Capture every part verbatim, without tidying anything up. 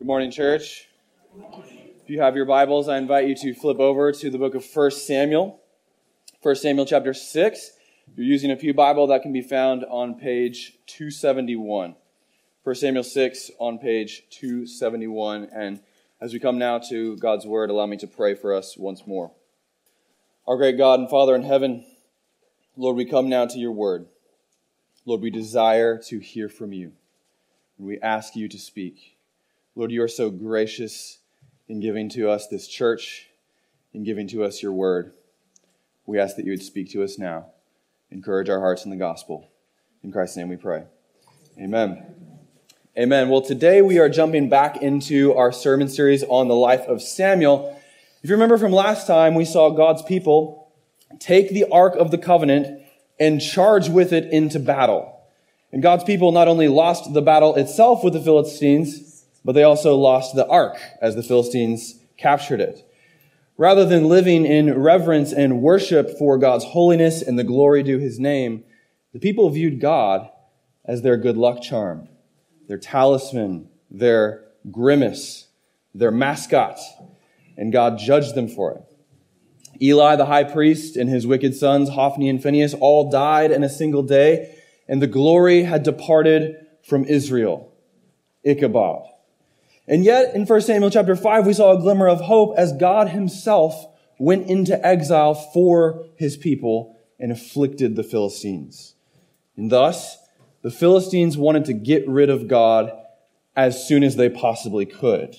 Good morning, church. If you have your Bibles, I invite you to flip over to the book of First Samuel. First Samuel chapter six. If you're using a Pew Bible, that can be found on page two seventy-one. First Samuel six on page two seventy-one. And as we come now to God's Word, allow me to pray for us once more. Our great God and Father in heaven, Lord, we come now to your Word. Lord, we desire to hear from you. And we ask you to speak. Lord, you are so gracious in giving to us this church, in giving to us your word. We ask that you would speak to us now. Encourage our hearts in the gospel. In Christ's name we pray. Amen. Amen. Well, today we are jumping back into our sermon series on the life of Samuel. If you remember from last time, we saw God's people take the Ark of the Covenant and charge with it into battle. And God's people not only lost the battle itself with the Philistines, but they also lost the ark as the Philistines captured it. Rather than living in reverence and worship for God's holiness and the glory due his name, the people viewed God as their good luck charm, their talisman, their grimace, their mascot, and God judged them for it. Eli, the high priest, and his wicked sons, Hophni and Phinehas, all died in a single day, and the glory had departed from Israel. Ichabod. And yet, in First Samuel chapter five, we saw a glimmer of hope as God himself went into exile for his people and afflicted the Philistines. And thus, the Philistines wanted to get rid of God as soon as they possibly could.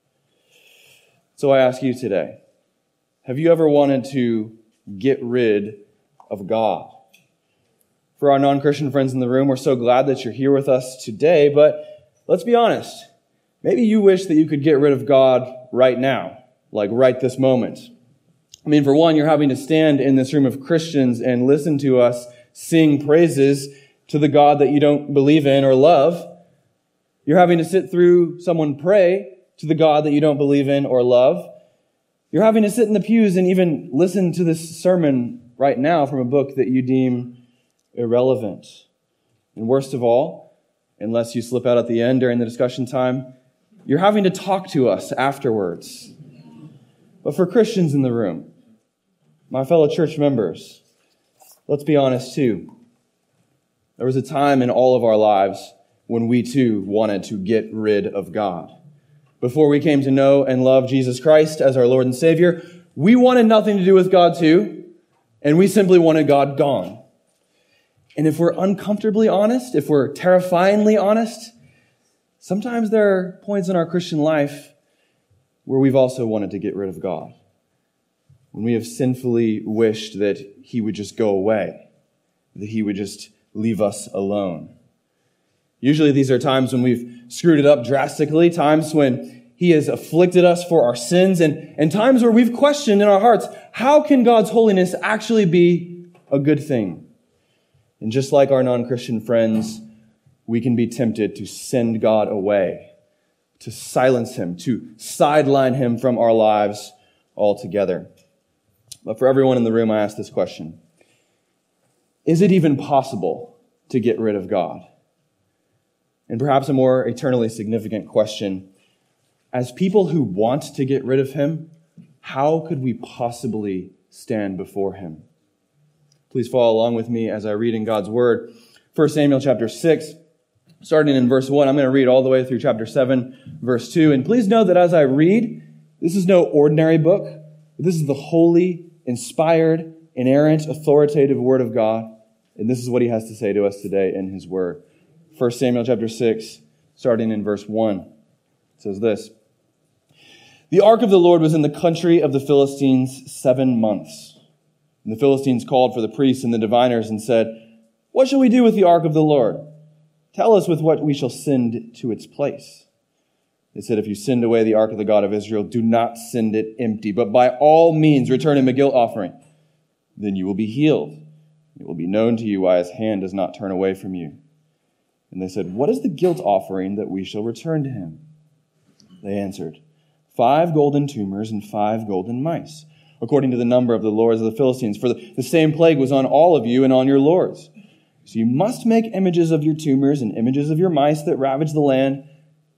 So I ask you today, have you ever wanted to get rid of God? For our non-Christian friends in the room, we're so glad that you're here with us today, but let's be honest. Maybe you wish that you could get rid of God right now, like right this moment. I mean, for one, you're having to stand in this room of Christians and listen to us sing praises to the God that you don't believe in or love. You're having to sit through someone pray to the God that you don't believe in or love. You're having to sit in the pews and even listen to this sermon right now from a book that you deem irrelevant. And worst of all, unless you slip out at the end during the discussion time, you're having to talk to us afterwards. But for Christians in the room, my fellow church members, let's be honest too. There was a time in all of our lives when we too wanted to get rid of God. Before we came to know and love Jesus Christ as our Lord and Savior, we wanted nothing to do with God too, and we simply wanted God gone. And if we're uncomfortably honest, if we're terrifyingly honest, sometimes there are points in our Christian life where we've also wanted to get rid of God. When we have sinfully wished that he would just go away, that he would just leave us alone. Usually these are times when we've screwed it up drastically, times when he has afflicted us for our sins, and, and times where we've questioned in our hearts, how can God's holiness actually be a good thing? And just like our non-Christian friends, we can be tempted to send God away, to silence him, to sideline him from our lives altogether. But for everyone in the room, I ask this question. Is it even possible to get rid of God? And perhaps a more eternally significant question, as people who want to get rid of him, how could we possibly stand before him? Please follow along with me as I read in God's Word. First Samuel chapter six, starting in verse one, I'm going to read all the way through chapter seven, verse two. And please know that as I read, this is no ordinary book. This is the holy, inspired, inerrant, authoritative Word of God. And this is what he has to say to us today in his Word. First Samuel chapter six, starting in verse one. It says this. The ark of the Lord was in the country of the Philistines seven months. And the Philistines called for the priests and the diviners and said, "What shall we do with the ark of the Lord? Tell us with what we shall send to its place." They said, "If you send away the ark of the God of Israel, do not send it empty, but by all means return him a guilt offering. Then you will be healed. It will be known to you why his hand does not turn away from you." And they said, "What is the guilt offering that we shall return to him?" They answered, "Five golden tumors and five golden mice, according to the number of the lords of the Philistines. For the, the same plague was on all of you and on your lords. So you must make images of your tumors and images of your mice that ravage the land,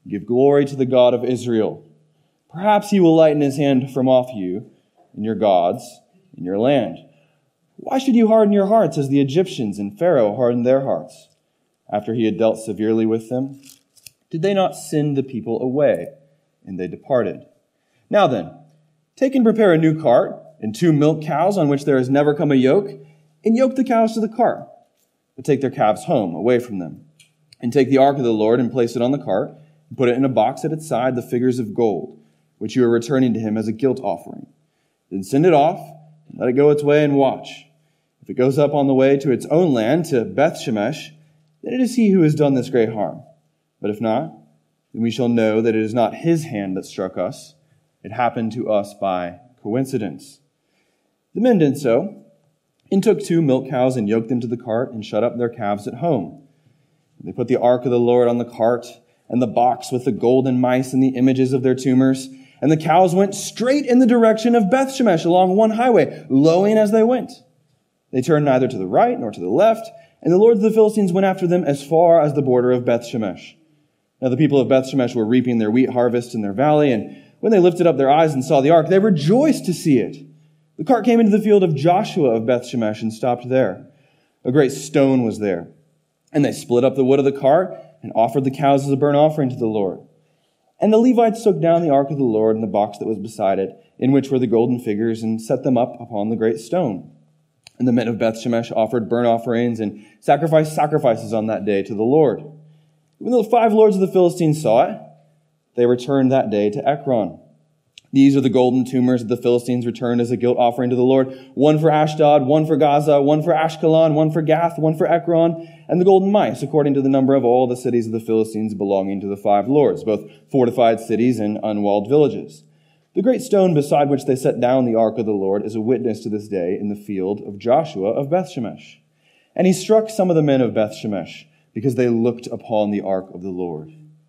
Give glory to the God of Israel. Perhaps he will lighten his hand from off you and your gods in your land. Why should you harden your hearts as the Egyptians and Pharaoh hardened their hearts? After he had dealt severely with them, did they not send the people away? And they departed. Now then, take and prepare a new cart and two milk cows on which there has never come a yoke, and yoke the cows to the cart. But take their calves home, away from them. And take the ark of the Lord and place it on the cart, and put it in a box at its side, the figures of gold, which you are returning to him as a guilt offering. Then send it off, and let it go its way, and watch. If it goes up on the way to its own land, to Beth Shemesh, then it is he who has done this great harm. But if not, then we shall know that it is not his hand that struck us. It happened to us by coincidence. The men did so, and took two milk cows and yoked them to the cart and shut up their calves at home. They put the ark of the Lord on the cart and the box with the golden mice and the images of their tumors, and the cows went straight in the direction of Beth Shemesh along one highway, lowing as they went. They turned neither to the right nor to the left, and the lords of the Philistines went after them as far as the border of Beth Shemesh. Now the people of Beth Shemesh were reaping their wheat harvest in their valley, and when they lifted up their eyes and saw the ark, they rejoiced to see it. The cart came into the field of Joshua of Beth Shemesh and stopped there. A great stone was there. And they split up the wood of the cart and offered the cows as a burnt offering to the Lord. And the Levites took down the ark of the Lord and the box that was beside it, in which were the golden figures, and set them up upon the great stone. And the men of Beth Shemesh offered burnt offerings and sacrificed sacrifices on that day to the Lord. When the five lords of the Philistines saw it, they returned that day to Ekron. These are the golden tumors that the Philistines returned as a guilt offering to the Lord. One for Ashdod, one for Gaza, one for Ashkelon, one for Gath, one for Ekron, and the golden mice, according to the number of all the cities of the Philistines belonging to the five lords, both fortified cities and unwalled villages. The great stone beside which they set down the ark of the Lord is a witness to this day in the field of Joshua of Beth Shemesh. And he struck some of the men of Beth Shemesh because they looked upon the ark of the Lord.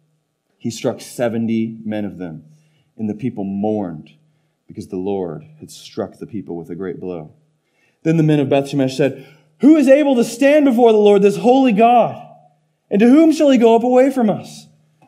He struck seventy men of them. And the people mourned because the Lord had struck the people with a great blow. Then the men of Beth Shemesh said, "Who is able to stand before the Lord, this holy God? And to whom shall he go up away from us?"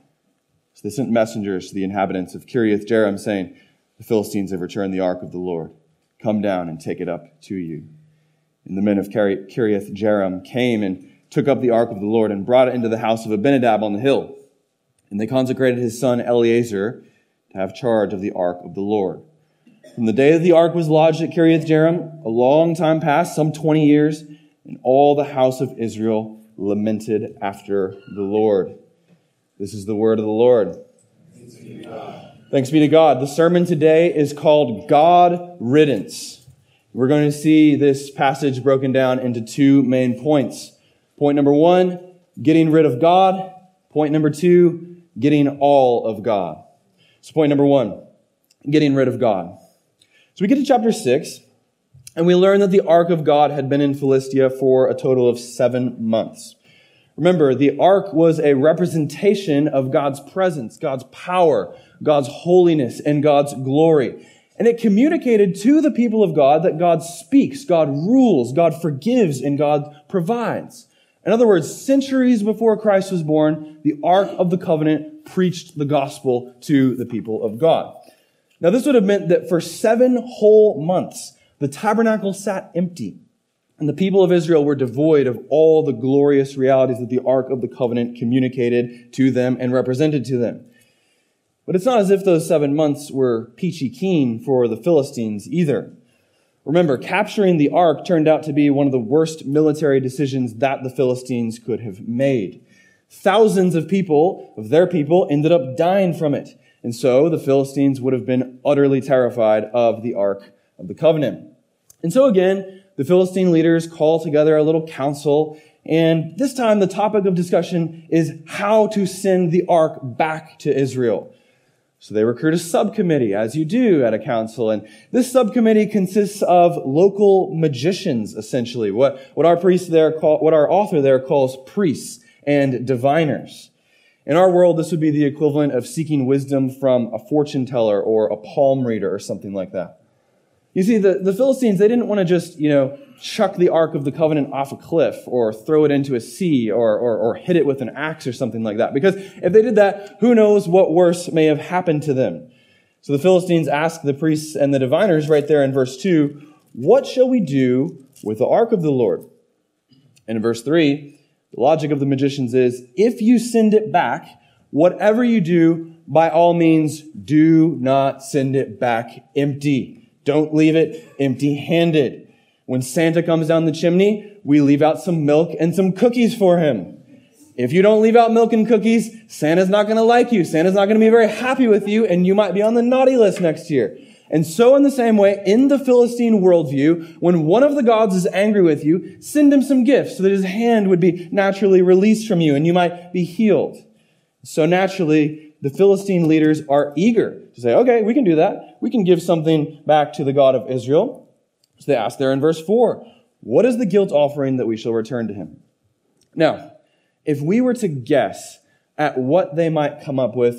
So they sent messengers to the inhabitants of Kiriath Jearim, saying, "The Philistines have returned the ark of the Lord. Come down and take it up to you." And the men of Kiriath Jearim came and took up the ark of the Lord and brought it into the house of Abinadab on the hill. And they consecrated his son Eleazar to have charge of the ark of the Lord. From the day that the ark was lodged at Kiriath Jearim, a long time passed, some twenty years, and all the house of Israel lamented after the Lord. This is the word of the Lord. Thanks be to God. Thanks be to God. The sermon today is called God Riddance. We're going to see this passage broken down into two main points. Point number one, getting rid of God. Point number two, getting all of God. So point number one, getting rid of God. So we get to chapter six, and we learn that the ark of God had been in Philistia for a total of seven months. Remember, the ark was a representation of God's presence, God's power, God's holiness, and God's glory. And it communicated to the people of God that God speaks, God rules, God forgives, and God provides. In other words, centuries before Christ was born, the Ark of the Covenant preached the gospel to the people of God. Now, this would have meant that for seven whole months, the tabernacle sat empty, and the people of Israel were devoid of all the glorious realities that the Ark of the Covenant communicated to them and represented to them. But it's not as if those seven months were peachy keen for the Philistines either. Remember, capturing the ark turned out to be one of the worst military decisions that the Philistines could have made. Thousands of people, of their people, ended up dying from it. And so the Philistines would have been utterly terrified of the Ark of the Covenant. And so again, the Philistine leaders call together a little council, and this time the topic of discussion is how to send the ark back to Israel. So they recruit a subcommittee, as you do at a council, and this subcommittee consists of local magicians, essentially, what, what our priest there call, what our author there calls priests and diviners. In our world, this would be the equivalent of seeking wisdom from a fortune teller or a palm reader or something like that. You see, the, the Philistines, they didn't want to just, you know, chuck the Ark of the Covenant off a cliff or throw it into a sea or, or, or hit it with an axe or something like that. Because if they did that, who knows what worse may have happened to them. So the Philistines asked the priests and the diviners right there in verse two, what shall we do with the Ark of the Lord? And in verse three, the logic of the magicians is, if you send it back, whatever you do, by all means, do not send it back empty. Don't leave it empty-handed. When Santa comes down the chimney, we leave out some milk and some cookies for him. If you don't leave out milk and cookies, Santa's not going to like you. Santa's not going to be very happy with you, and you might be on the naughty list next year. And so in the same way, in the Philistine worldview, when one of the gods is angry with you, send him some gifts so that his hand would be naturally released from you and you might be healed. So naturally, the Philistine leaders are eager to say, okay, we can do that. We can give something back to the God of Israel. So they ask there in verse four, what is the guilt offering that we shall return to him? Now, if we were to guess at what they might come up with,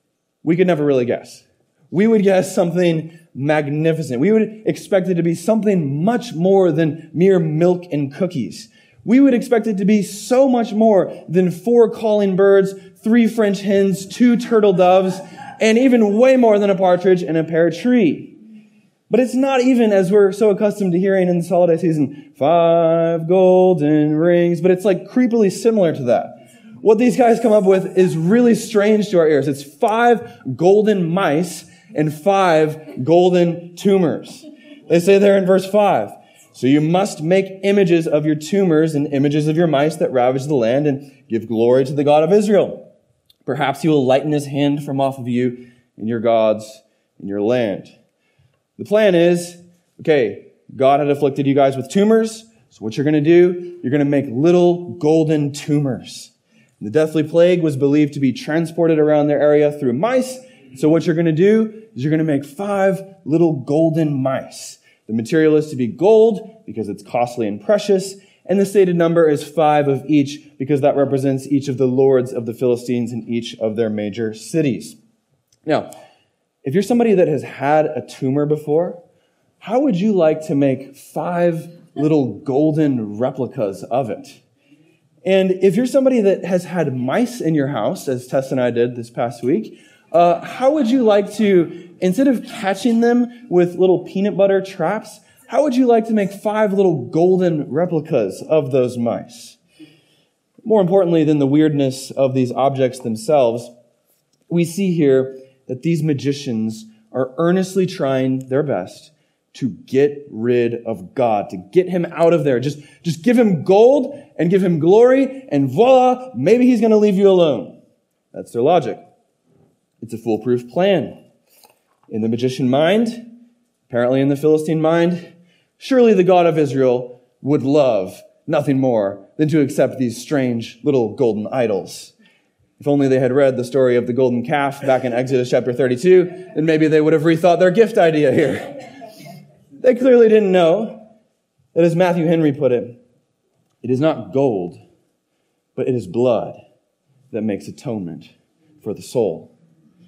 we could never really guess. We would guess something magnificent. We would expect it to be something much more than mere milk and cookies. We would expect it to be so much more than four calling birds, three French hens, two turtle doves, and even way more than a partridge and a pear tree. But it's not even, as we're so accustomed to hearing in this holiday season, five golden rings, but it's like creepily similar to that. What these guys come up with is really strange to our ears. It's five golden mice and five golden tumors. They say there in verse five, so you must make images of your tumors and images of your mice that ravage the land and give glory to the God of Israel. Perhaps he will lighten his hand from off of you and your gods and your land. The plan is, okay, God had afflicted you guys with tumors, so what you're going to do, you're going to make little golden tumors. And the deathly plague was believed to be transported around their area through mice, so what you're going to do is you're going to make five little golden mice. The material is to be gold because it's costly and precious, and the stated number is five of each because that represents each of the lords of the Philistines in each of their major cities. Now, if you're somebody that has had a tumor before, how would you like to make five little golden replicas of it? And if you're somebody that has had mice in your house, as Tess and I did this past week, uh, how would you like to, instead of catching them with little peanut butter traps, how would you like to make five little golden replicas of those mice? More importantly than the weirdness of these objects themselves, we see here that these magicians are earnestly trying their best to get rid of God, to get him out of there. Just, just give him gold and give him glory, and voila, maybe he's going to leave you alone. That's their logic. It's a foolproof plan. In the magician mind, apparently in the Philistine mind, surely the God of Israel would love nothing more than to accept these strange little golden idols. If only they had read the story of the golden calf back in Exodus chapter thirty-two, then maybe they would have rethought their gift idea here. They clearly didn't know that, as Matthew Henry put it, it is not gold, but it is blood that makes atonement for the soul.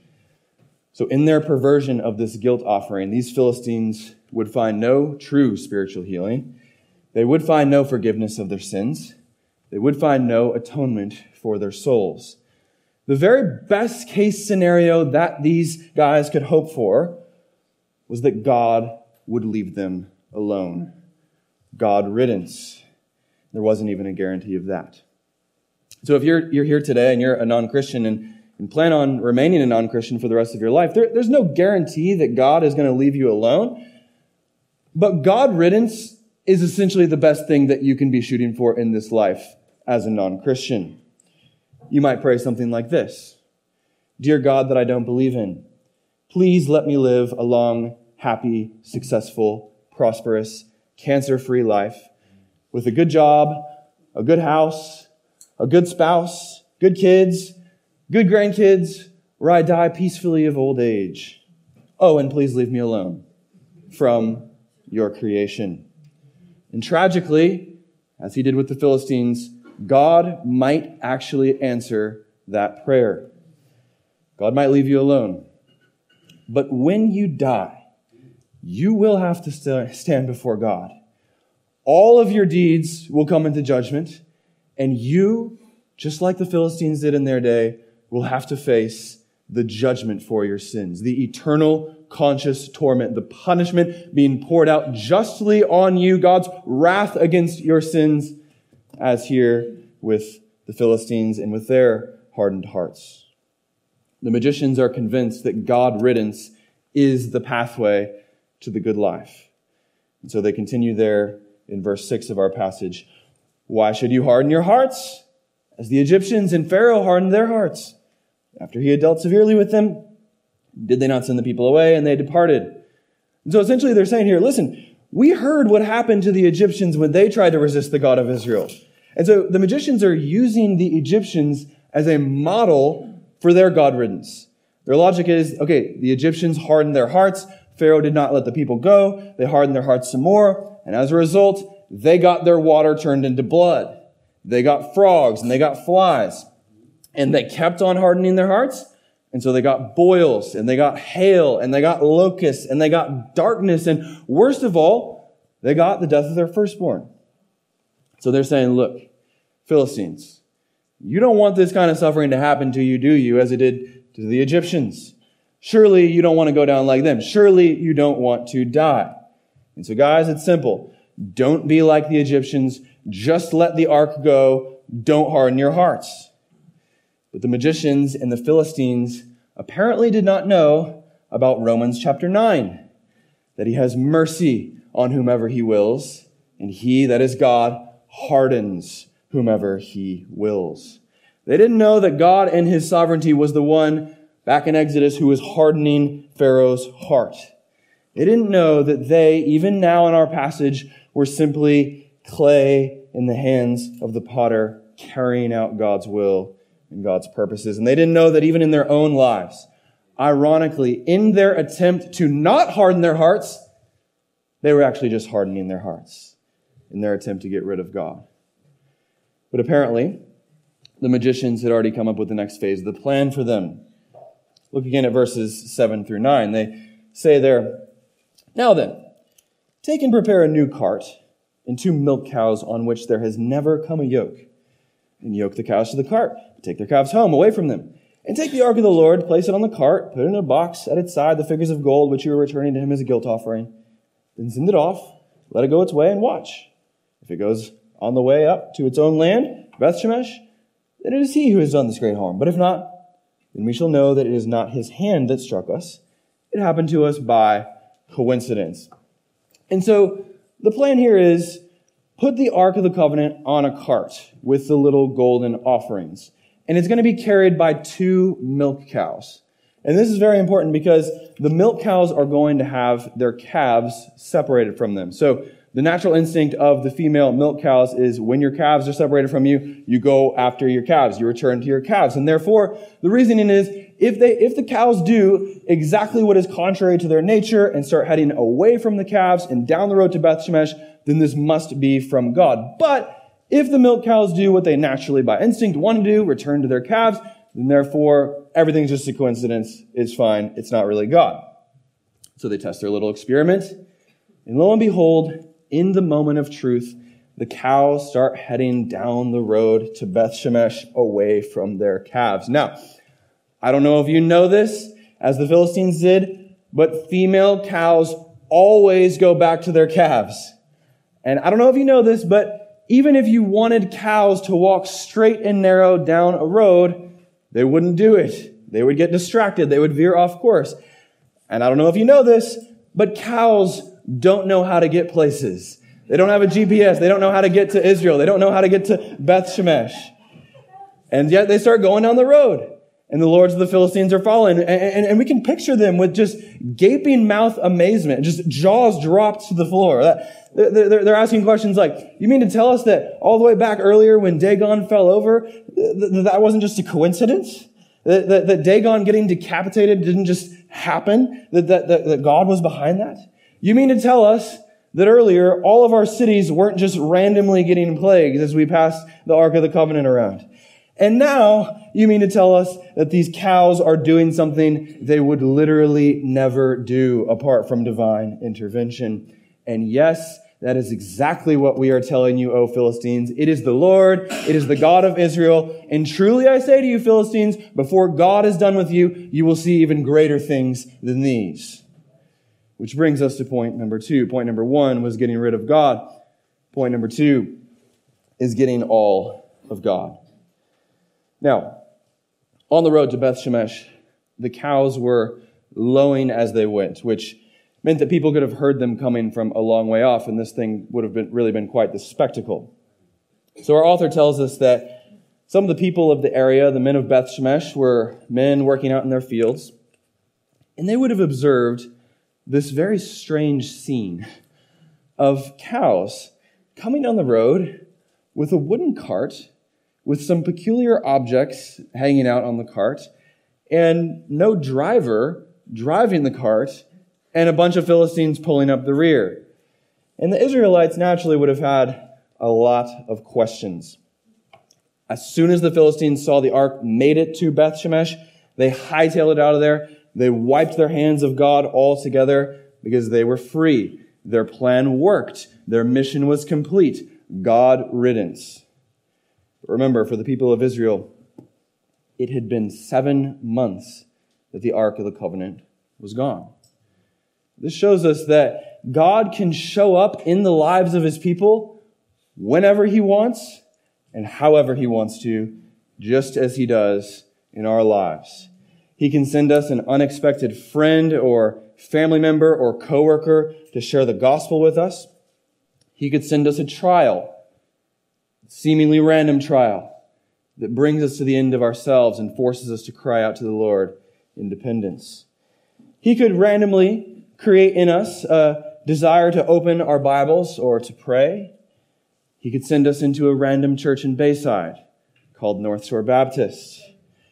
So in their perversion of this guilt offering, these Philistines would find no true spiritual healing. They would find no forgiveness of their sins. They would find no atonement for their souls. The very best case scenario that these guys could hope for was that God would leave them alone. God riddance. There wasn't even a guarantee of that. So if you're you're here today and you're a non-Christian and, and plan on remaining a non-Christian for the rest of your life, there, there's no guarantee that God is going to leave you alone. But God riddance is essentially the best thing that you can be shooting for in this life as a non-Christian. You might pray something like this. Dear God that I don't believe in, please let me live a long, happy, successful, prosperous, cancer-free life with a good job, a good house, a good spouse, good kids, good grandkids, where I die peacefully of old age. Oh, and please leave me alone from your creation. And tragically, as he did with the Philistines, God might actually answer that prayer. God might leave you alone. But when you die, you will have to st- stand before God. All of your deeds will come into judgment, and you, just like the Philistines did in their day, will have to face the judgment for your sins, the eternal conscious torment, the punishment being poured out justly on you, God's wrath against your sins, as here with the Philistines and with their hardened hearts. The magicians are convinced that God riddance is the pathway to the good life. And so they continue there in verse six of our passage. Why should you harden your hearts? As the Egyptians and Pharaoh hardened their hearts. After he had dealt severely with them, did they not send the people away, and they departed? And so essentially they're saying here, listen, we heard what happened to the Egyptians when they tried to resist the God of Israel. And so the magicians are using the Egyptians as a model for their God riddance. Their logic is, okay, the Egyptians hardened their hearts. Pharaoh did not let the people go. They hardened their hearts some more. And as a result, they got their water turned into blood. They got frogs and they got flies. And they kept on hardening their hearts. And so they got boils, and they got hail, and they got locusts, and they got darkness, and worst of all, they got the death of their firstborn. So they're saying, look, Philistines, you don't want this kind of suffering to happen to you, do you, as it did to the Egyptians? Surely you don't want to go down like them. Surely you don't want to die. And so guys, it's simple. Don't be like the Egyptians. Just let the ark go. Don't harden your hearts. But the magicians and the Philistines apparently did not know about Romans chapter nine, that he has mercy on whomever he wills, and he, that is God, hardens whomever he wills. They didn't know that God in his sovereignty was the one back in Exodus who was hardening Pharaoh's heart. They didn't know that they, even now in our passage, were simply clay in the hands of the potter, carrying out God's will and God's purposes. And they didn't know that even in their own lives, ironically, in their attempt to not harden their hearts, they were actually just hardening their hearts in their attempt to get rid of God. But apparently, the magicians had already come up with the next phase of the plan for them. Look again at verses seven through nine. They say there, now then, take and prepare a new cart and two milk cows on which there has never come a yoke. And yoke the cows to the cart. Take their calves home, away from them. And take the ark of the Lord, place it on the cart, put it in a box at its side, the figures of gold which you are returning to him as a guilt offering. Then send it off, let it go its way, and watch. If it goes on the way up to its own land, Beth Shemesh, then it is he who has done this great harm. But if not, then we shall know that it is not his hand that struck us. It happened to us by coincidence. And so the plan here is, put the Ark of the Covenant on a cart with the little golden offerings. And it's going to be carried by two milk cows. And this is very important because the milk cows are going to have their calves separated from them. So the natural instinct of the female milk cows is when your calves are separated from you, you go after your calves. You return to your calves. And therefore, the reasoning is if they, if the cows do exactly what is contrary to their nature and start heading away from the calves and down the road to Beth Shemesh, then this must be from God. But if the milk cows do what they naturally by instinct want to do, return to their calves, then therefore everything's just a coincidence. It's fine. It's not really God. So they test their little experiment. And lo and behold, in the moment of truth, the cows start heading down the road to Beth Shemesh away from their calves. Now, I don't know if you know this, as the Philistines did, but female cows always go back to their calves. And I don't know if you know this, but even if you wanted cows to walk straight and narrow down a road, they wouldn't do it. They would get distracted. They would veer off course. And I don't know if you know this, but cows don't know how to get places. They don't have a G P S. They don't know how to get to Israel. They don't know how to get to Beth Shemesh. And yet they start going down the road. And the lords of the Philistines are following. And, and, and we can picture them with just gaping mouth amazement, just jaws dropped to the floor. That, they're, they're asking questions like, you mean to tell us that all the way back earlier when Dagon fell over, th- that wasn't just a coincidence? That, that, that Dagon getting decapitated didn't just happen? That, that, that, that God was behind that? You mean to tell us that earlier all of our cities weren't just randomly getting plagued as we passed the Ark of the Covenant around? And now you mean to tell us that these cows are doing something they would literally never do apart from divine intervention. And yes, that is exactly what we are telling you, O Philistines. It is the Lord, it is the God of Israel. And truly I say to you, Philistines, before God is done with you, you will see even greater things than these. Which brings us to point number two. Point number one was getting rid of God. Point number two is getting all of God. Now, on the road to Beth Shemesh, the cows were lowing as they went, which meant that people could have heard them coming from a long way off, and this thing would have been really been quite the spectacle. So our author tells us that some of the people of the area, the men of Beth Shemesh, were men working out in their fields, and they would have observed this very strange scene of cows coming down the road with a wooden cart with some peculiar objects hanging out on the cart, and no driver driving the cart, and a bunch of Philistines pulling up the rear. And the Israelites naturally would have had a lot of questions. As soon as the Philistines saw the ark made it to Beth Shemesh, they hightailed it out of there. They wiped their hands of God altogether because they were free. Their plan worked. Their mission was complete. God riddance. Remember, for the people of Israel, it had been seven months that the Ark of the Covenant was gone. This shows us that God can show up in the lives of his people whenever he wants and however he wants to, just as he does in our lives. He can send us an unexpected friend or family member or coworker to share the gospel with us. He could send us a trial, seemingly random trial, that brings us to the end of ourselves and forces us to cry out to the Lord in dependence. He could randomly create in us a desire to open our Bibles or to pray. He could send us into a random church in Bayside called North Shore Baptist.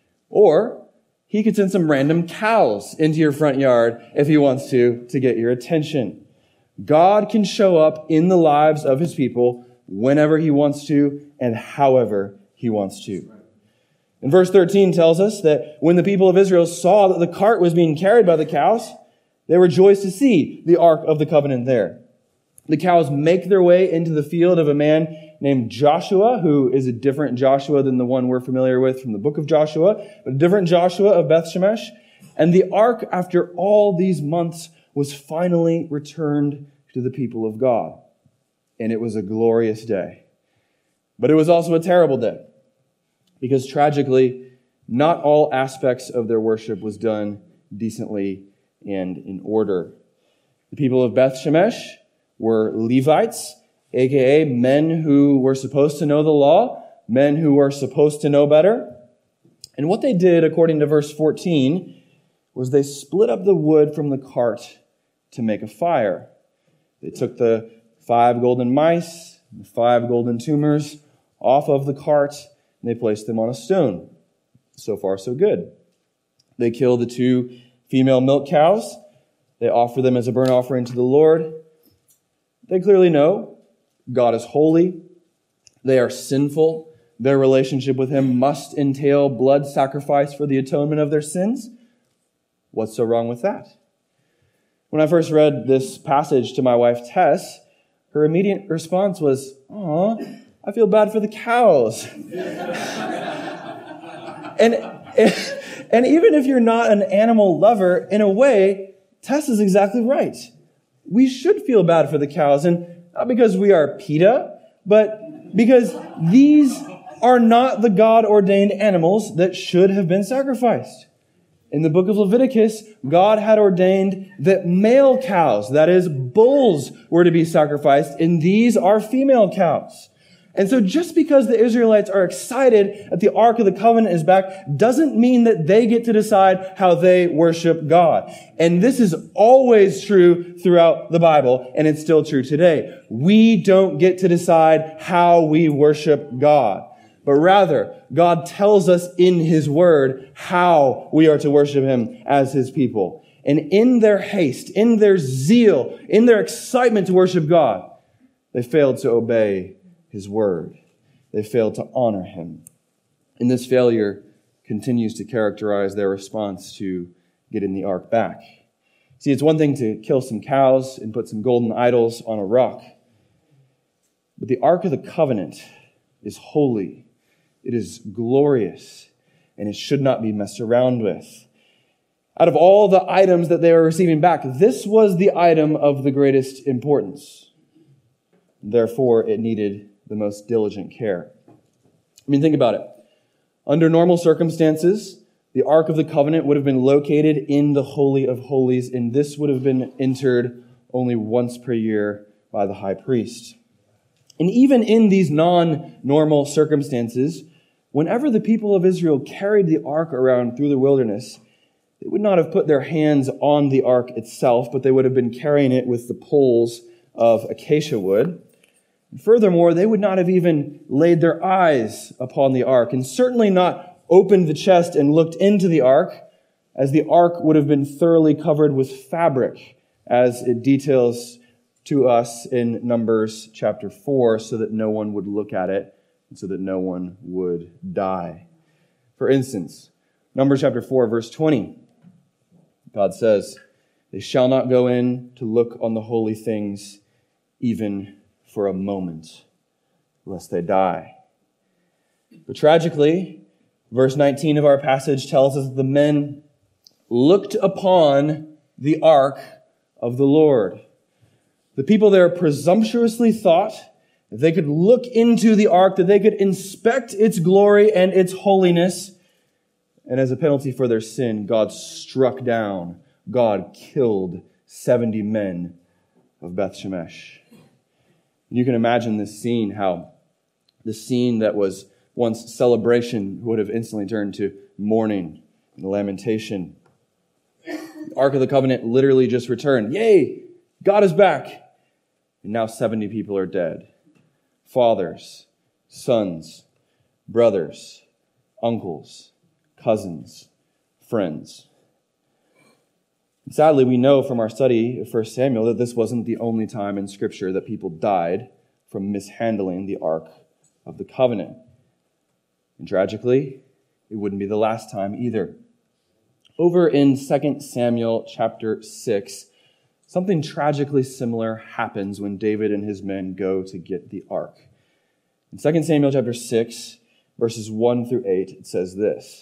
Or he could send some random cows into your front yard if he wants to, to get your attention. God can show up in the lives of his people whenever he wants to and however he wants to. And verse thirteen tells us that when the people of Israel saw that the cart was being carried by the cows, they rejoiced to see the Ark of the Covenant there. The cows make their way into the field of a man named Joshua, who is a different Joshua than the one we're familiar with from the book of Joshua, but a different Joshua of Beth Shemesh. And the ark, after all these months, was finally returned to the people of God. And it was a glorious day. But it was also a terrible day, because tragically, not all aspects of their worship was done decently and in order. The people of Beth Shemesh were Levites, aka men who were supposed to know the law, men who were supposed to know better. And what they did, according to verse fourteen, was they split up the wood from the cart to make a fire. They took the five golden mice, the five golden tumors off of the cart, and they placed them on a stone. So far, so good. They killed the two female milk cows. They offer them as a burnt offering to the Lord. They clearly know God is holy. They are sinful. Their relationship with him must entail blood sacrifice for the atonement of their sins. What's so wrong with that? When I first read this passage to my wife, Tess, her immediate response was, "Aw, I feel bad for the cows." and, and even if you're not an animal lover, in a way, Tess is exactly right. We should feel bad for the cows, and not because we are PETA, but because these are not the God-ordained animals that should have been sacrificed. In the book of Leviticus, God had ordained that male cows, that is, bulls, were to be sacrificed, and these are female cows. And so just because the Israelites are excited that the Ark of the Covenant is back doesn't mean that they get to decide how they worship God. And this is always true throughout the Bible, and it's still true today. We don't get to decide how we worship God, but rather God tells us in his word how we are to worship him as his people. And in their haste, in their zeal, in their excitement to worship God, they failed to obey his word. They failed to honor him. And this failure continues to characterize their response to getting the ark back. See, it's one thing to kill some cows and put some golden idols on a rock. But the Ark of the Covenant is holy, it is glorious, and it should not be messed around with. Out of all the items that they were receiving back, this was the item of the greatest importance. Therefore, it needed the most diligent care. I mean, think about it. Under normal circumstances, the Ark of the Covenant would have been located in the Holy of Holies, and this would have been entered only once per year by the high priest. And even in these non-normal circumstances, whenever the people of Israel carried the ark around through the wilderness, they would not have put their hands on the ark itself, but they would have been carrying it with the poles of acacia wood. Furthermore, they would not have even laid their eyes upon the ark, and certainly not opened the chest and looked into the ark, as the ark would have been thoroughly covered with fabric, as it details to us in Numbers chapter four, so that no one would look at it and so that no one would die. For instance, Numbers chapter four, verse twenty, God says, "They shall not go in to look on the holy things even for a moment, lest they die." But tragically, verse nineteen of our passage tells us that the men looked upon the ark of the Lord. The people there presumptuously thought that they could look into the ark, that they could inspect its glory and its holiness. And as a penalty for their sin, God struck down, God killed seventy men of Beth Shemesh. And you can imagine this scene, how the scene that was once celebration would have instantly turned to mourning and lamentation. The Ark of the Covenant literally just returned. Yay! God is back! And now seventy people are dead. Fathers, sons, brothers, uncles, cousins, friends. And sadly, we know from our study of First Samuel that this wasn't the only time in Scripture that people died from mishandling the Ark of the Covenant. And tragically, it wouldn't be the last time either. Over in Second Samuel chapter six, something tragically similar happens when David and his men go to get the ark. In Second Samuel chapter six, verses one through eight, it says this: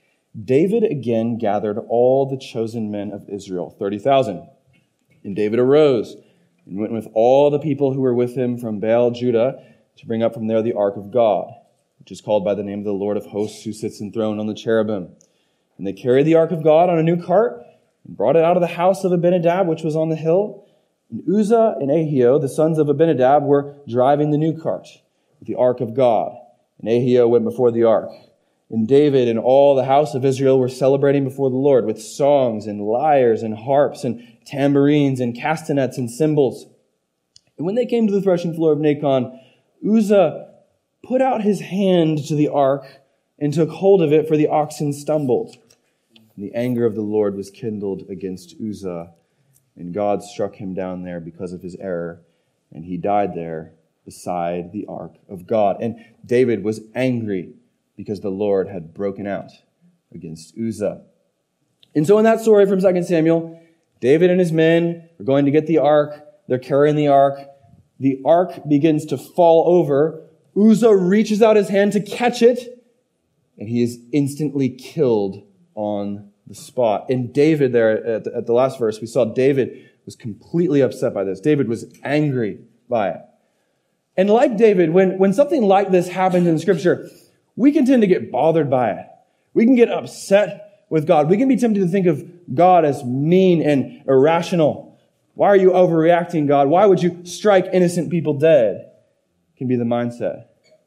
"David again gathered all the chosen men of Israel, thirty thousand. And David arose and went with all the people who were with him from Baal, Judah, to bring up from there the ark of God, which is called by the name of the Lord of hosts, who sits enthroned on the cherubim. And they carried the ark of God on a new cart, and brought it out of the house of Abinadab, which was on the hill. And Uzzah and Ahio, the sons of Abinadab, were driving the new cart with the ark of God. And Ahio went before the ark. And David and all the house of Israel were celebrating before the Lord with songs and lyres and harps and tambourines and castanets and cymbals. And when they came to the threshing floor of Nacon, Uzzah put out his hand to the ark and took hold of it, for the oxen stumbled. And the anger of the Lord was kindled against Uzzah, and God struck him down there because of his error, and he died there beside the ark of God. And David was angry because the Lord had broken out against Uzzah." And so in that story from Second Samuel, David and his men are going to get the ark. They're carrying the ark. The ark begins to fall over. Uzzah reaches out his hand to catch it, and he is instantly killed on the spot. And David there, at the, at the last verse, we saw David was completely upset by this. David was angry by it. And like David, when, when something like this happens in Scripture, we can tend to get bothered by it. We can get upset with God. We can be tempted to think of God as mean and irrational. Why are you overreacting, God? Why would you strike innocent people dead? Can be the mindset.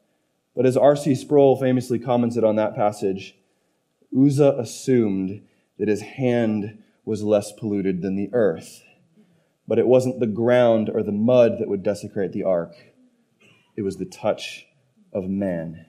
But as R C Sproul famously commented on that passage, Uzzah assumed that his hand was less polluted than the earth. But it wasn't the ground or the mud that would desecrate the ark. It was the touch of man.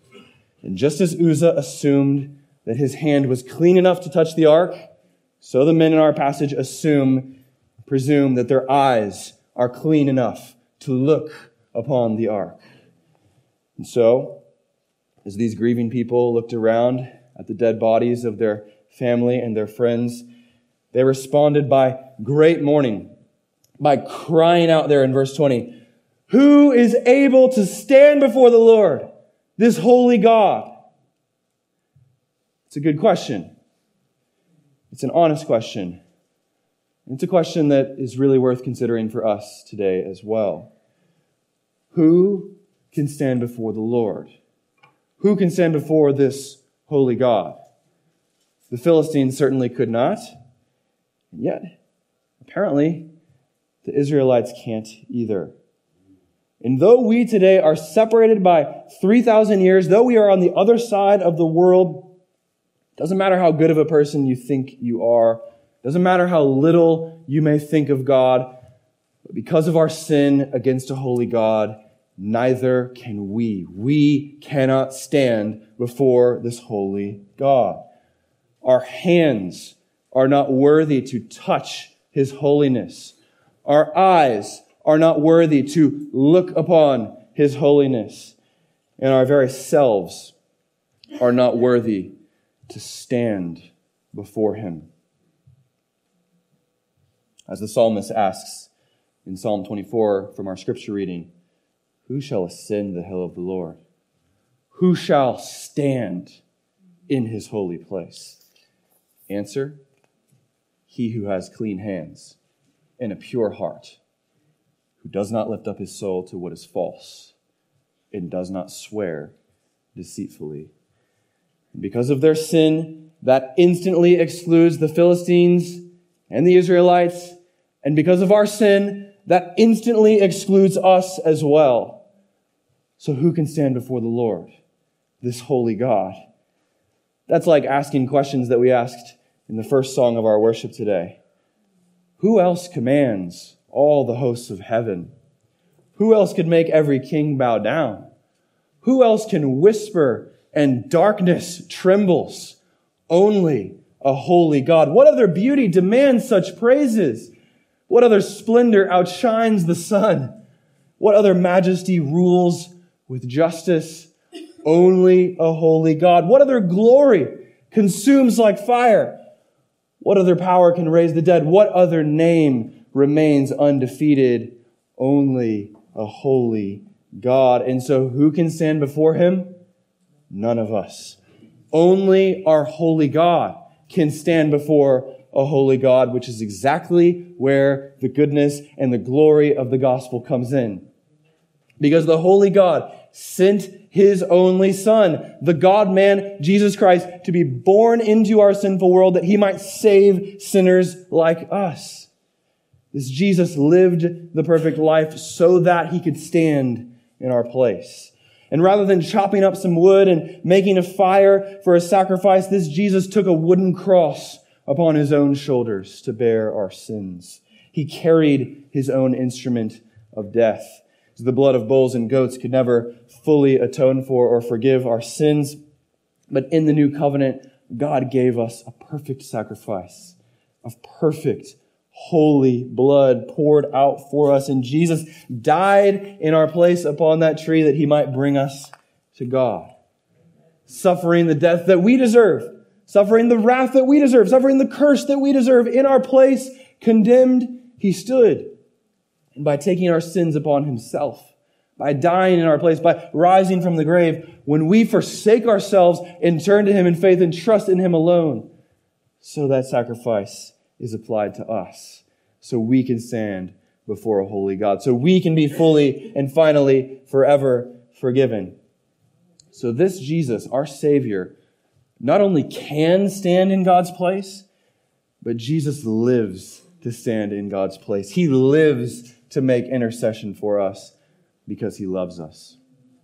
And just as Uzzah assumed that his hand was clean enough to touch the ark, so the men in our passage assume, presume that their eyes are clean enough to look upon the ark. And so, As these grieving people looked around at the dead bodies of their family and their friends, they responded by great mourning, by crying out there in verse twenty, "Who is able to stand before the Lord, this holy God?" It's a good question. It's an honest question. It's a question that is really worth considering for us today as well. Who can stand before the Lord? Who can stand before this holy God? The Philistines certainly could not. And yet, apparently, the Israelites can't either. And though we today are separated by three thousand years, though we are on the other side of the world, doesn't matter how good of a person you think you are, doesn't matter how little you may think of God, but because of our sin against a holy God, neither can we. We cannot stand before this holy God. Our hands are not worthy to touch His holiness. Our eyes are not worthy to look upon His holiness. And our very selves are not worthy to stand before Him. As the psalmist asks in Psalm twenty-four from our scripture reading, who shall ascend the hill of the Lord? Who shall stand in His holy place? Answer, he who has clean hands and a pure heart, who does not lift up his soul to what is false and does not swear deceitfully. And because of their sin, that instantly excludes the Philistines and the Israelites. And because of our sin, that instantly excludes us as well. So who can stand before the Lord, this holy God? That's like asking questions that we asked in the first song of our worship today. Who else commands all the hosts of heaven? Who else could make every king bow down? Who else can whisper and darkness trembles? Only a holy God. What other beauty demands such praises? What other splendor outshines the sun? What other majesty rules with justice? Only a holy God. What other glory consumes like fire? What other power can raise the dead? What other name remains undefeated? Only a holy God. And so who can stand before Him? None of us. Only our holy God can stand before a holy God, which is exactly where the goodness and the glory of the gospel comes in. Because the holy God sent His only Son, the God-man, Jesus Christ, to be born into our sinful world that He might save sinners like us. This Jesus lived the perfect life so that He could stand in our place. And rather than chopping up some wood and making a fire for a sacrifice, this Jesus took a wooden cross upon His own shoulders to bear our sins. He carried His own instrument of death. The blood of bulls and goats could never fully atone for or forgive our sins. But in the new covenant, God gave us a perfect sacrifice of perfect, holy blood poured out for us. And Jesus died in our place upon that tree that He might bring us to God. Suffering the death that we deserve, suffering the wrath that we deserve, suffering the curse that we deserve in our place, condemned, He stood. And by taking our sins upon Himself, by dying in our place, by rising from the grave, when we forsake ourselves and turn to Him in faith and trust in Him alone, so that sacrifice is applied to us, so we can stand before a holy God, so we can be fully and finally forever forgiven. So this Jesus, our Savior, not only can stand in God's place, but Jesus lives to stand in God's place. He lives to make intercession for us because He loves us.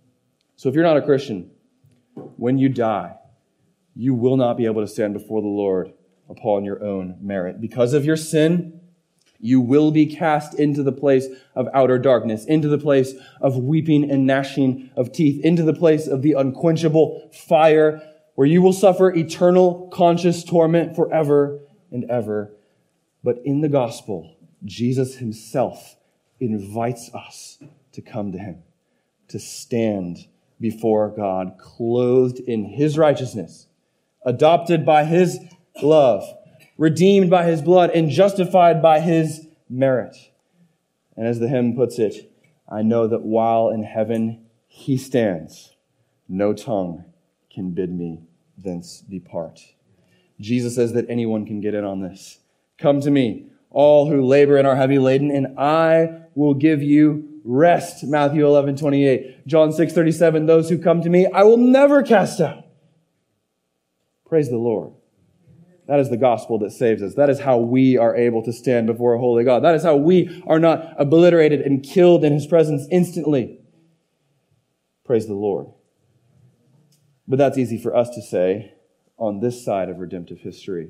So if you're not a Christian, when you die, you will not be able to stand before the Lord upon your own merit. Because of your sin, you will be cast into the place of outer darkness, into the place of weeping and gnashing of teeth, into the place of the unquenchable fire, where you will suffer eternal conscious torment forever and ever. But in the gospel, Jesus Himself invites us to come to Him, to stand before God, clothed in his righteousness, adopted by his love, redeemed by his blood, and justified by his merit. And as the hymn puts it, I know that while in heaven he stands, no tongue can bid me thence depart. Jesus says that anyone can get in on this. Come to me, all who labor and are heavy laden, and I will give you rest. Matthew eleven twenty-eight. John six thirty-seven. Those who come to me, I will never cast out. Praise the Lord. That is the gospel that saves us. That is how we are able to stand before a holy God. That is how we are not obliterated and killed in his presence instantly. Praise the Lord. But that's easy for us to say on this side of redemptive history.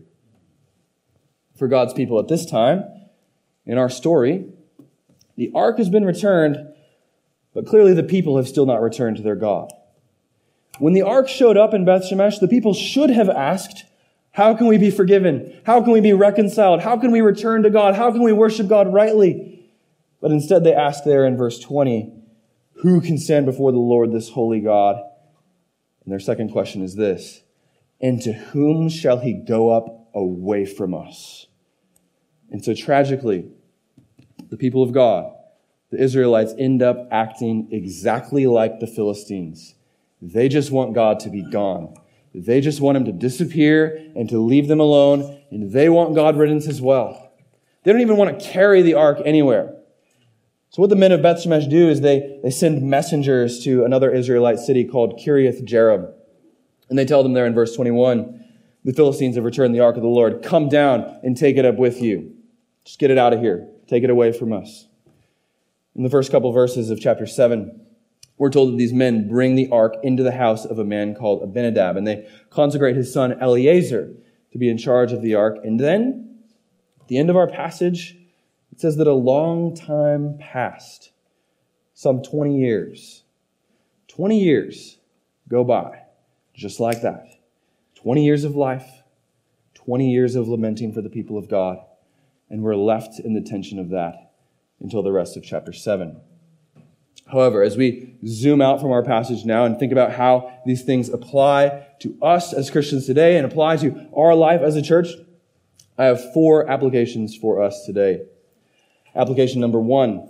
For God's people at this time, in our story, the ark has been returned, but clearly the people have still not returned to their God. When the ark showed up in Beth Shemesh, the people should have asked, how can we be forgiven? How can we be reconciled? How can we return to God? How can we worship God rightly? But instead they ask there in verse twenty, who can stand before the Lord, this holy God? And their second question is this, and to whom shall he go up away from us? And so tragically, the people of God, the Israelites, end up acting exactly like the Philistines. They just want God to be gone. They just want him to disappear and to leave them alone, and they want God riddance as well. They don't even want to carry the ark anywhere. So what the men of Beth Shemesh do is they, they send messengers to another Israelite city called Kiriath Jearim. And they tell them there in verse twenty-one, the Philistines have returned the ark of the Lord. Come down and take it up with you. Just get it out of here. Take it away from us. In the first couple verses of chapter seven, we're told that these men bring the ark into the house of a man called Abinadab, and they consecrate his son Eleazar to be in charge of the ark. And then, at the end of our passage, it says that a long time passed, some twenty years. twenty years go by, just like that. twenty years of life, twenty years of lamenting for the people of God, and we're left in the tension of that until the rest of chapter seven. However, as we zoom out from our passage now and think about how these things apply to us as Christians today and apply to our life as a church, I have four applications for us today. Application number one,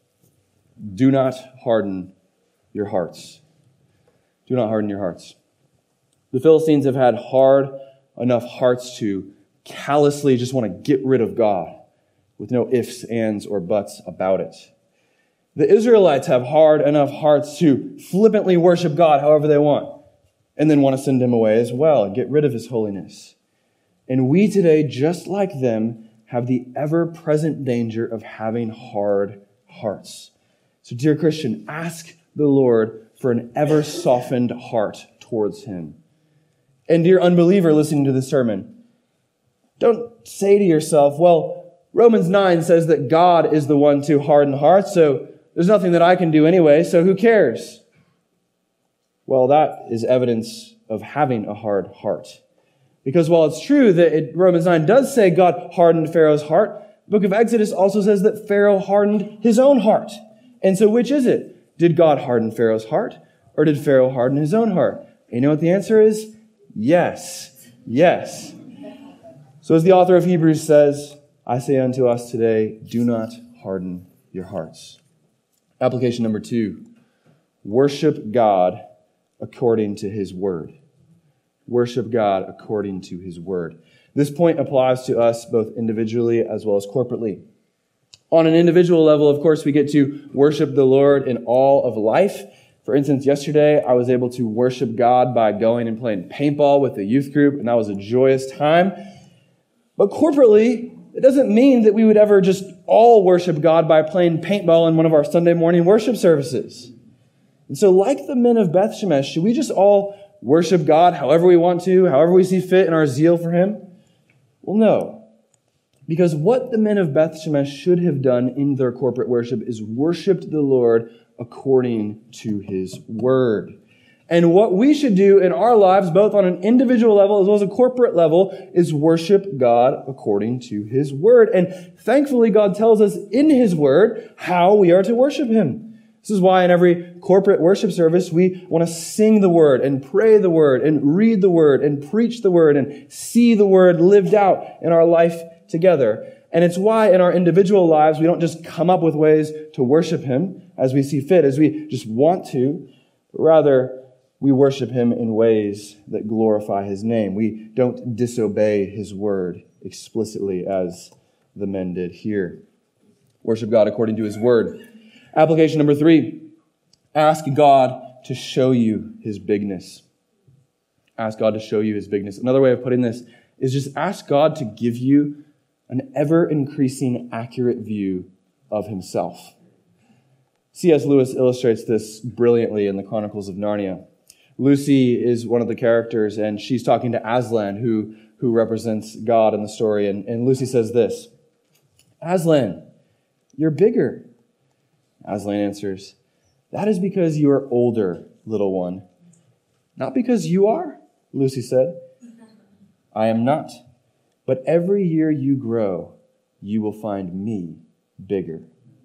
do not harden your hearts. Do not harden your hearts. The Philistines have had hard enough hearts to callously just want to get rid of God with no ifs, ands, or buts about it. The Israelites have hard enough hearts to flippantly worship God however they want, and then want to send him away as well and get rid of his holiness. And we today, just like them, have the ever-present danger of having hard hearts. So, dear Christian, ask the Lord for an ever-softened heart towards him. And dear unbeliever listening to this sermon, don't say to yourself, well, Romans nine says that God is the one to harden hearts, so there's nothing that I can do anyway, so who cares? Well, that is evidence of having a hard heart. Because while it's true that it, Romans nine does say God hardened Pharaoh's heart, the book of Exodus also says that Pharaoh hardened his own heart. And so which is it? Did God harden Pharaoh's heart, or did Pharaoh harden his own heart? And you know what the answer is? Yes. Yes. So as the author of Hebrews says, I say unto us today, do not harden your hearts. Application number two, worship God according to his word. Worship God according to his word. This point applies to us both individually as well as corporately. On an individual level, of course, we get to worship the Lord in all of life. For instance, yesterday I was able to worship God by going and playing paintball with the youth group, and that was a joyous time. But corporately, it doesn't mean that we would ever just all worship God by playing paintball in one of our Sunday morning worship services. And so like the men of Beth Shemesh, should we just all worship God however we want to, however we see fit in our zeal for him? Well, no. Because what the men of Beth Shemesh should have done in their corporate worship is worshiped the Lord according to his word. And what we should do in our lives, both on an individual level as well as a corporate level, is worship God according to his word. And thankfully, God tells us in his word how we are to worship him. This is why in every corporate worship service, we want to sing the Word and pray the Word and read the Word and preach the Word and see the Word lived out in our life together. And it's why in our individual lives, we don't just come up with ways to worship Him as we see fit, as we just want to, but rather we worship Him in ways that glorify His name. We don't disobey His Word explicitly as the men did here. Worship God according to His Word. Application number three, ask God to show you His bigness. Ask God to show you His bigness. Another way of putting this is just ask God to give you an ever-increasing accurate view of Himself. C S Lewis illustrates this brilliantly in the Chronicles of Narnia. Lucy is one of the characters, and she's talking to Aslan, who, who represents God in the story. And, and Lucy says this, "Aslan, you're bigger." Aslan answers, "That is because you are older, little one." "Not because you are," Lucy said. "I am not. But every year you grow, you will find me bigger."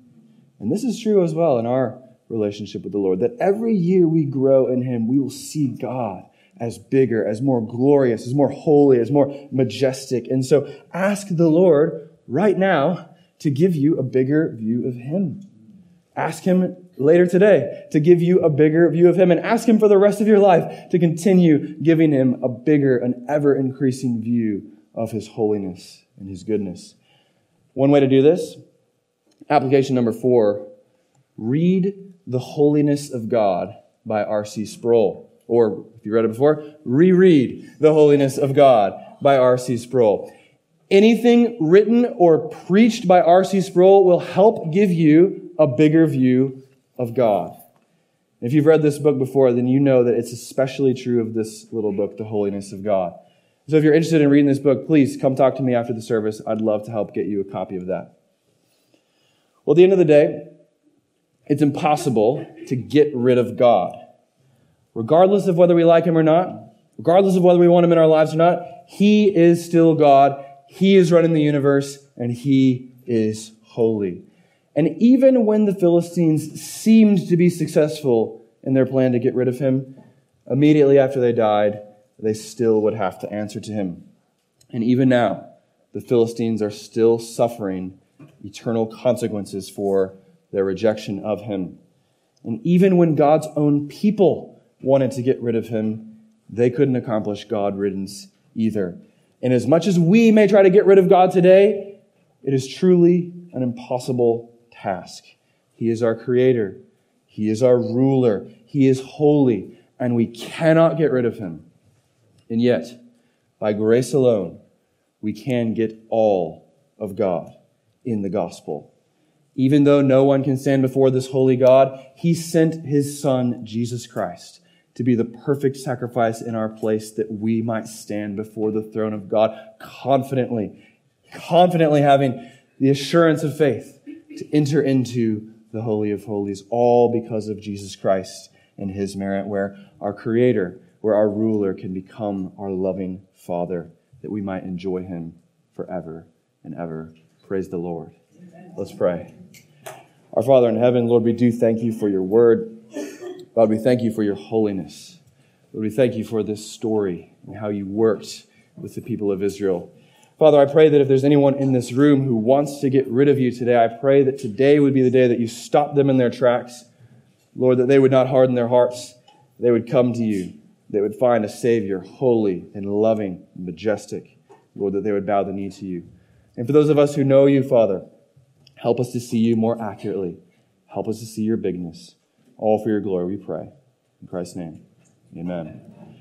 And this is true as well in our relationship with the Lord, that every year we grow in Him, we will see God as bigger, as more glorious, as more holy, as more majestic. And so ask the Lord right now to give you a bigger view of Him. Ask Him later today to give you a bigger view of Him, and ask Him for the rest of your life to continue giving Him a bigger and ever-increasing view of His holiness and His goodness. One way to do this, application number four, read The Holiness of God by R C Sproul. Or, if you read it before, reread The Holiness of God by R C Sproul. Anything written or preached by R C Sproul will help give you a bigger view of God. If you've read this book before, then you know that it's especially true of this little book, The Holiness of God. So if you're interested in reading this book, please come talk to me after the service. I'd love to help get you a copy of that. Well, at the end of the day, it's impossible to get rid of God. Regardless of whether we like Him or not, regardless of whether we want Him in our lives or not, He is still God. He is running the universe, and He is holy. And even when the Philistines seemed to be successful in their plan to get rid of Him, immediately after they died, they still would have to answer to Him. And even now, the Philistines are still suffering eternal consequences for their rejection of Him. And even when God's own people wanted to get rid of Him, they couldn't accomplish God riddance either. And as much as we may try to get rid of God today, it is truly an impossible task. He is our Creator. He is our ruler. He is holy, and we cannot get rid of Him. And yet, by grace alone, we can get all of God in the gospel. Even though no one can stand before this holy God, He sent His Son, Jesus Christ, to be the perfect sacrifice in our place that we might stand before the throne of God confidently, confidently having the assurance of faith to enter into the Holy of Holies, all because of Jesus Christ and His merit, where our Creator, where our ruler can become our loving Father, that we might enjoy Him forever and ever. Praise the Lord. Let's pray. Our Father in heaven, Lord, we do thank You for Your word. God, we thank You for Your holiness. Lord, we thank You for this story and how You worked with the people of Israel. Father, I pray that if there's anyone in this room who wants to get rid of You today, I pray that today would be the day that You stop them in their tracks. Lord, that they would not harden their hearts. They would come to You. They would find a Savior, holy and loving and majestic. Lord, that they would bow the knee to You. And for those of us who know You, Father, help us to see You more accurately. Help us to see Your bigness. All for Your glory, we pray. In Christ's name, amen.